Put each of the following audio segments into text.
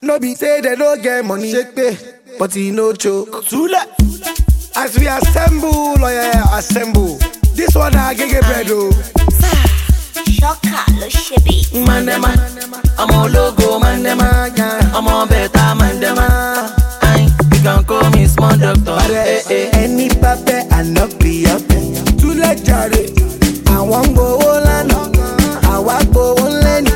No be say they no get money, shake pay, but he no choke. Tula. As we assemble, oh yeah, assemble. This one I get bread, oh. Shocker, lo shebi. Mandema, I'm a logo, mandema, I'm a beta, mandema. You can call me small doctor. Any pape I not be up. Tula jare, I want go Olano, I want go Oleni.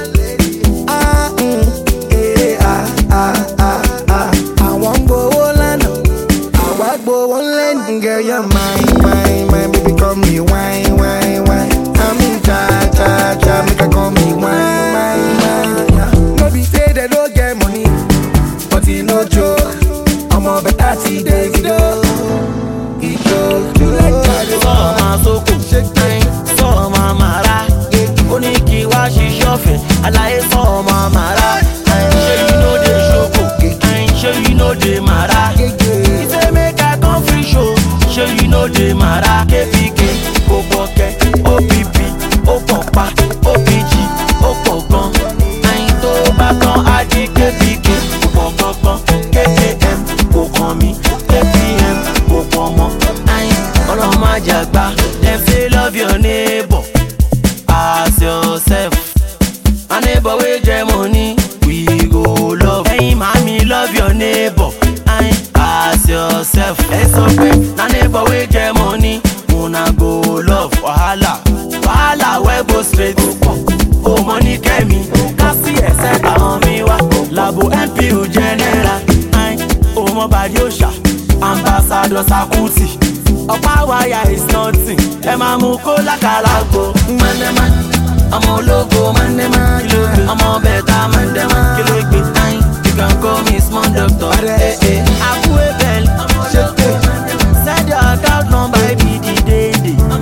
I want go Olano, I want go Oleni. Girl, you're mine, baby, call me wine. I'm in cha, make her call me wine. No be say they don't get money, but he no joke. I'm a better see Davido. He joke to like that. So my soko, so my mara. Oniki wa she shuffle. I like so my mara. I'm sure you know the shoko. I'm sure you know the mara. He say make I come free show. Sure you know the mara. KPK, Oboke, OPP, Opopa, OPG, Opogon. I'm to back on Adi KPK, Opogon, KKM, Okomi, KPM, Okomo. I'm on my jagba. Them say love your neighbor as yourself. My neighbor with your money, we go love. Hey, mommy, love your neighbor as yourself. It's okay. My neighbor with your money, wanna go love. Wahala, we go straight. Oh, money came me. Kasi except on me wa. Labo MPU general. Oh, my body Osha. Ambassador Sakuti. Opa wire is nothing. Emma Muko la Kalago. Mandema, I'm a logo, mandema. I'm a beta, mandema. You can call me small doctor. Aku Ebel, send your account number, be the day.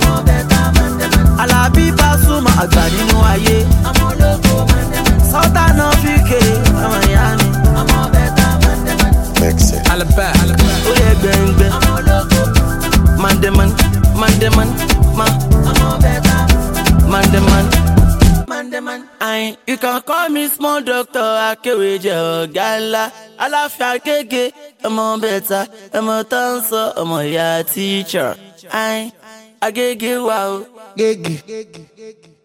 Alabi Pasuma, Agbani no aye. Sultan of UK, Miami. Alaba. Oye Bengbe. Mandeman, you can call me small doctor, Akeweje Gala. Alafia Keke, I'm a better, I'm a dancer, I'm a teacher. I gege wow. Gege.